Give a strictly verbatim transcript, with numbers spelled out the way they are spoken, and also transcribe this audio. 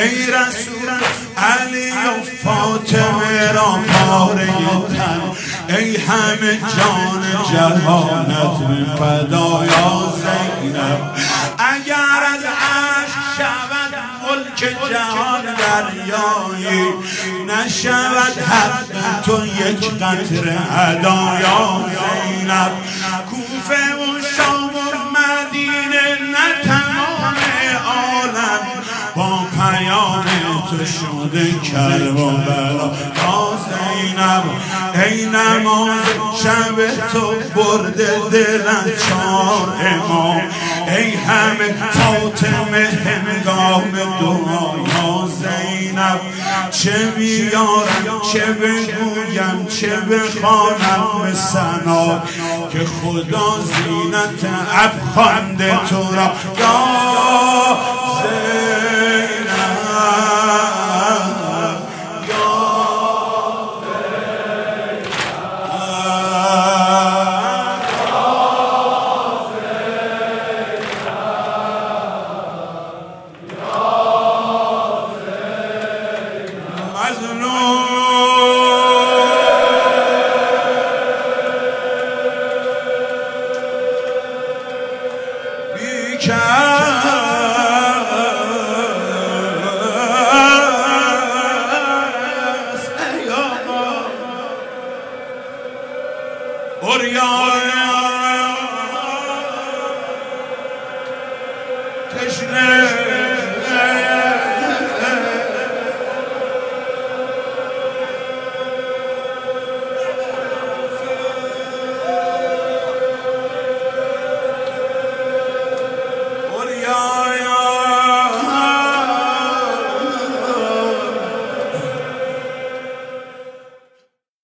ای رسول علی و فاطمه را پاره تن، ای همه جان جهانت به فدایا زینب. اگر از عشق شود ملک جهان دریایی، نشود حق تو یک قطره هدایا زینب. کوفه و شام و مدینه نه تمام عالم با پیام تو شده کرب و بلا یا زینب. ای نماز شب تو برده دل از چار امام، ای همه فاطمه هنگام دعا یا زینب. چه بیارم چه بگویم چه بخوانم به ثنا، که خدا زینت اب خوانده تو را یا زینب. Orion